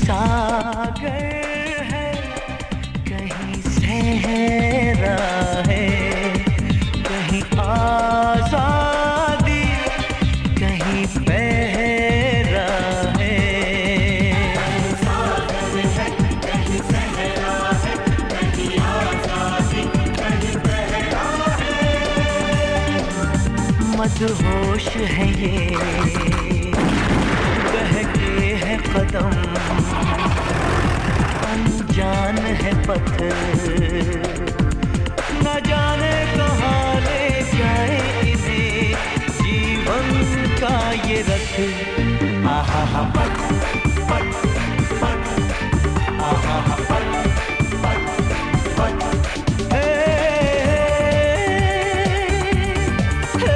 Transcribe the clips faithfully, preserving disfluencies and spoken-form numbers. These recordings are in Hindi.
सागर है, कहीं सहरा है, कहीं आजादी, कहीं पहरा है। सागर है, कहीं सहरा है, कहीं आजादी, कहीं पहरा है। मदहोश है ये, बहके है कदम, अनजान है पथ, न जाने कहाँ ले जाए इन्हें जीवन का ये रथ। आहा हा पथ पथ पथ, आहा हा पथ पथ पथ। हे हे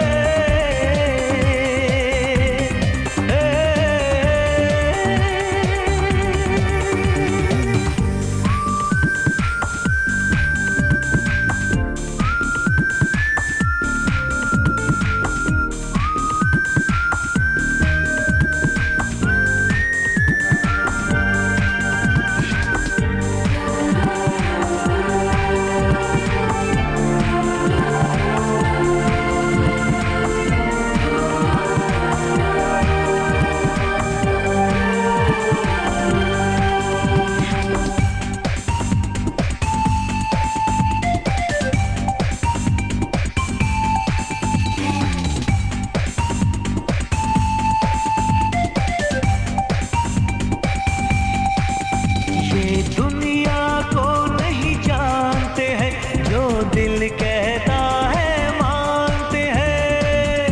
दिल कहता है मानते हैं,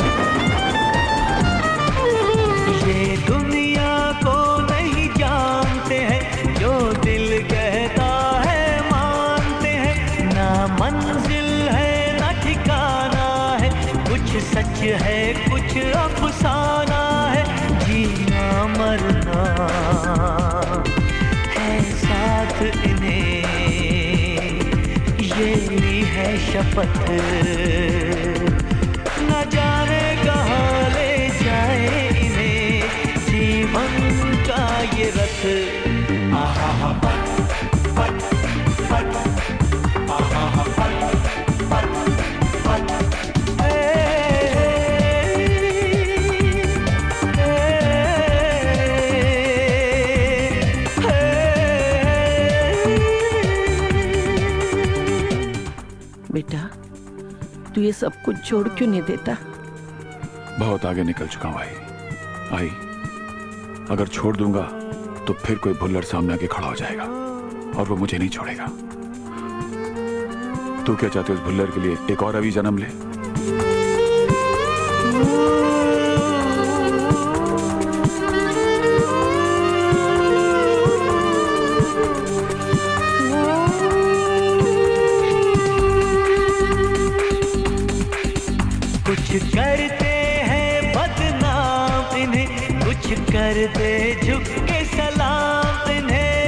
ये दुनिया को नहीं जानते हैं, जो दिल कहता है मानते हैं। ना मंजिल है ना ठिकाना है, कुछ सच है कुछ अफसाना है, जीना मरना है साथ इन्हें, ये है शपथ, न जाने कहाँ ले जाए इन्हें जीवन का ये रथ। आहा हा पथ पथ पथ, आहा हा पथ पथ पथ। बेटा, तू ये सब कुछ छोड़ क्यों नहीं देता? बहुत आगे निकल चुका हूं भाई। आई, अगर छोड़ दूंगा तो फिर कोई भुल्लड़ सामने आके खड़ा हो जाएगा और वो मुझे नहीं छोड़ेगा। तू क्या चाहती है उस भुल्लड़ के लिए एक और अभी जन्म ले? कुछ करते हैं बदनाम इन्हें, कुछ करते झुक के सलाम इन्हें,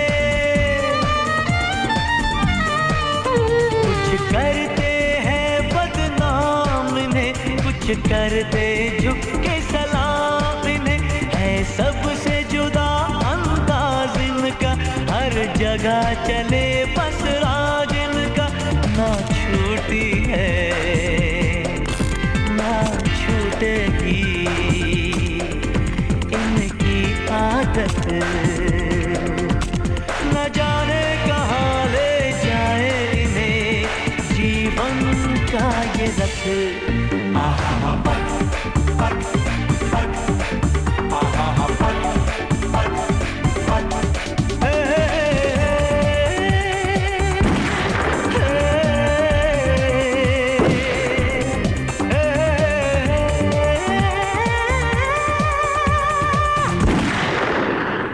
कुछ करते हैं बदनाम इन्हें, कुछ करते झुक के सलाम इन्हें। है सबसे जुदा अंदाज इनका, हर जगह चले बस राज इनका, ना छूटी है छूटेगी इनकी आदत, न जाने कहाँ ले जाए इन्हें जीवन का ये रथ।